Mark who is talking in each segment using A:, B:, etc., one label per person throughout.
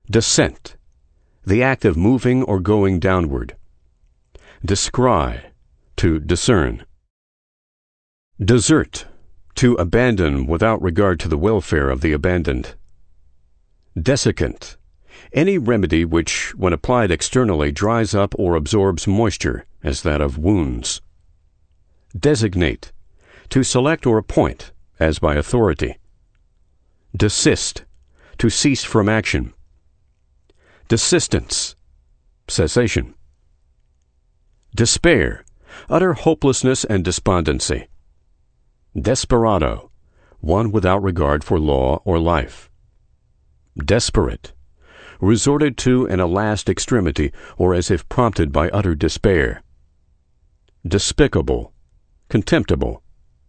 A: Descent, the act of moving or going downward. Descry, to discern. Desert, to abandon without regard to the welfare of the abandoned. Desiccant, any remedy which, when applied externally, dries up or absorbs moisture, as that of wounds. Designate, to select or appoint, as by authority. Desist, to cease from action. Desistance, cessation. Despair, utter hopelessness and despondency. Desperado, one without regard for law or life. Desperate, resorted to in a last extremity, or as if prompted by utter despair. Despicable, contemptible.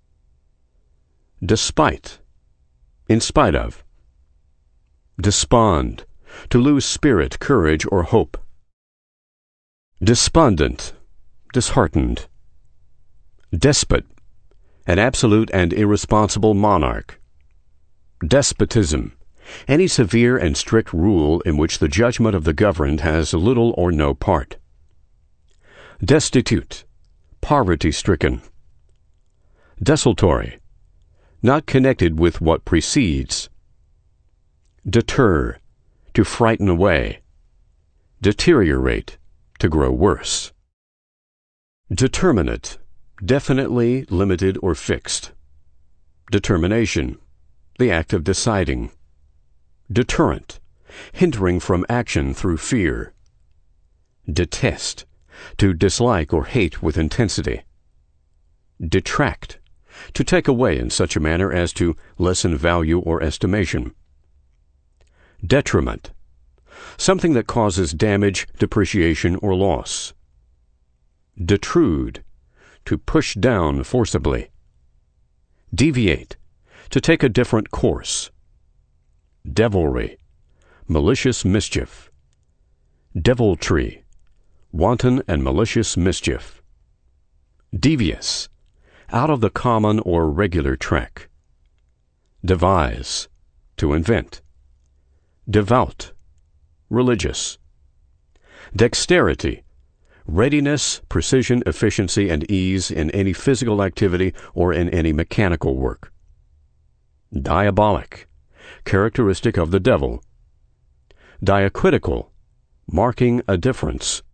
A: Despite, in spite of. Despond, to lose spirit, courage, or hope. Despondent, disheartened. Despot, an absolute and irresponsible monarch. Despotism, any severe and strict rule in which the judgment of the governed has little or no part. Destitute, poverty-stricken. Desultory, not connected with what precedes. Deter, to frighten away. Deteriorate, to grow worse. Determinate, definitely limited or fixed. Determination, the act of deciding. Deterrent, hindering from action through fear. Detest, to dislike or hate with intensity. Detract, to take away in such a manner as to lessen value or estimation. Detriment, something that causes damage, depreciation, or loss. Detrude, to push down forcibly. Deviate, to take a different course. Devilry, malicious mischief. Deviltry, wanton and malicious mischief. Devious, out of the common or regular track. Devise, to invent. Devout, religious. Dexterity, readiness, precision, efficiency, and ease in any physical activity or in any mechanical work. Diabolic, characteristic of the devil. Diacritical, marking a difference.